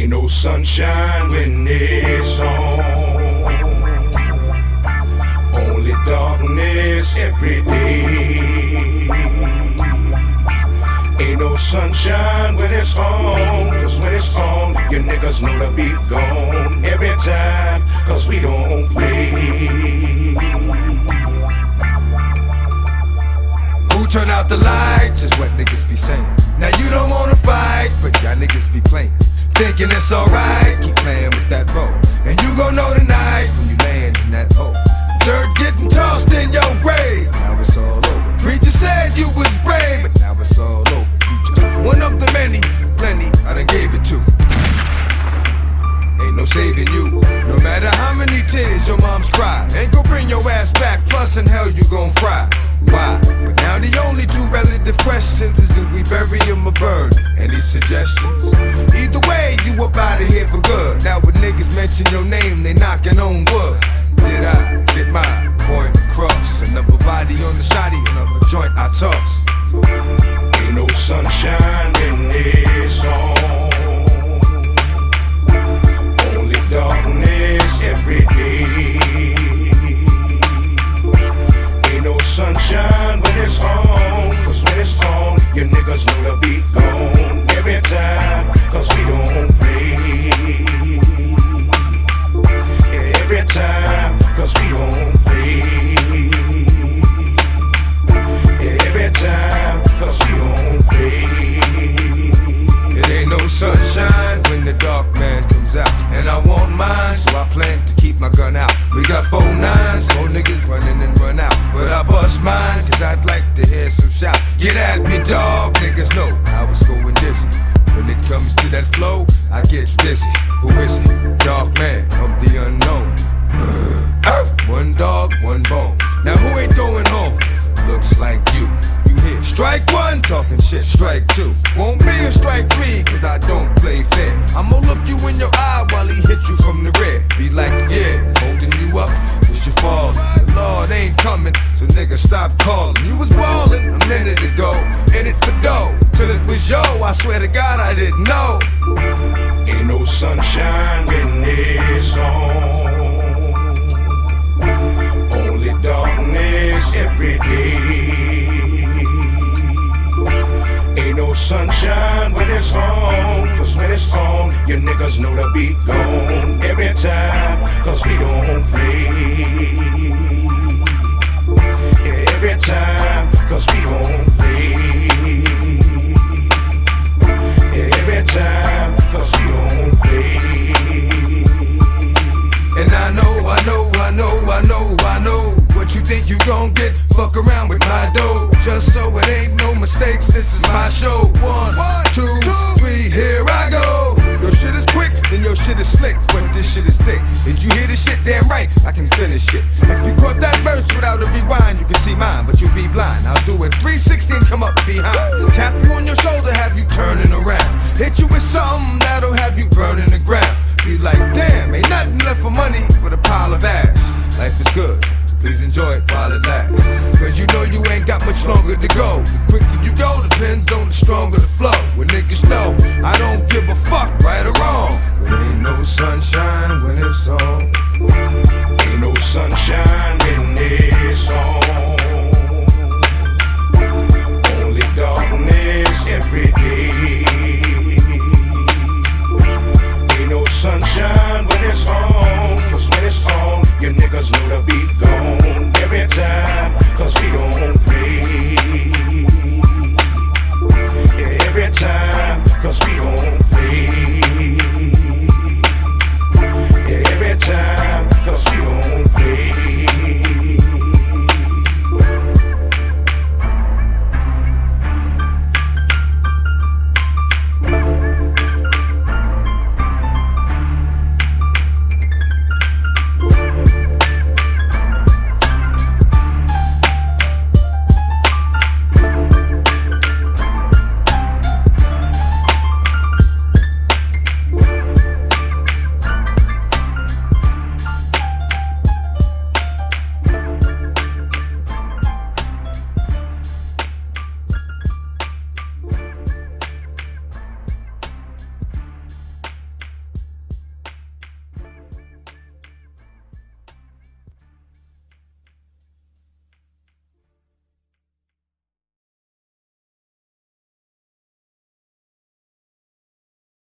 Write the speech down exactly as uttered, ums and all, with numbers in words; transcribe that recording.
Ain't no sunshine when it's on, only darkness every day. Ain't no sunshine when it's on, cause when it's on, your niggas know to be gone every time, cause we don't play. Who turn out the lights is what niggas be saying. Now you don't wanna fight, but y'all niggas be playing, thinking it's alright, keep playing with that rope. And you gon' know tonight when you land in that hole. Dirt getting tossed in your grave, now it's all over. Preacher said you was brave, but now it's all over. You just one of the many, plenty I done gave it to. Ain't no saving you, no matter how many tears your moms cry. Ain't gon' bring your ass back, plus in hell you gon' fry. Why? But now the only two relative questions is if we bury him or burn. Any suggestions? Either way, you up out of here for good. Now when niggas mention your name, they knocking on wood. Did I get mine? Point across. Another body on the shotty, another joint I toss. Ain't no sunshine when it's on, only darkness every day. Ain't no sunshine when it's on, cause when it's on, your niggas know to be gone every time, cause we don't play. Yeah, every time, cause we don't play. Yeah, every time, cause we don't play. It ain't no sunshine when the dark man comes out, and I want mine, so I plan to keep my gun out. We got four nines, four niggas running and run out, but I bust mine, cause I'd like to hear some shout. Get at me, dog, niggas know I was going dizzy. When it comes to that flow, I get busy. Who is it? Dark man of the unknown. Earth, one dog, one bone. Now who ain't going home? Looks like you. You hear strike one, talking shit, strike two. Won't be a strike three, cause I don't play fair. I'ma look you in your eye while he hit you from the rear. Be like, yeah, holding you up, cause you falling. The Lord ain't coming, so nigga stop calling. You was ballin' a minute ago, in it for dough. Till it was yo, I swear to God I didn't know. Ain't no sunshine when it's on, only darkness every day. Ain't no sunshine when it's on, cause when it's on, your niggas know to be gone every time, cause we don't play. Yeah, every time, cause we don't play. Yeah, every time, cause we don't play. And I know, I know, I know, I know, I know what you think you gon' get, fuck around with my dough. Just so it ain't no mistakes, this is my show. One, two, three, here I go. Your shit is quick, then your shit is slick, but this shit is thick. Did you hear this shit? Damn right, I can finish it. If you caught that verse without a rewind, you can see mine, but you'll be blind. I'll do it three sixty and come up behind. Tap you on your shoulder, have you turning around. Hit you with something that'll have you burning the ground. Be like, damn, ain't nothing left for money but a pile of ash. Life is good, so please enjoy it while it lasts. Cause you know you ain't got much longer to go. The quicker you go depends on the stronger the flow. When niggas know I don't give a fuck, right or wrong. But ain't no sunshine when it's on. Ain't no sunshine when it's on, only darkness every day. Ain't no sunshine when it's on, cause when it's on, your niggas know to be gone every time, cause we don't play. Yeah, every time, cause we don't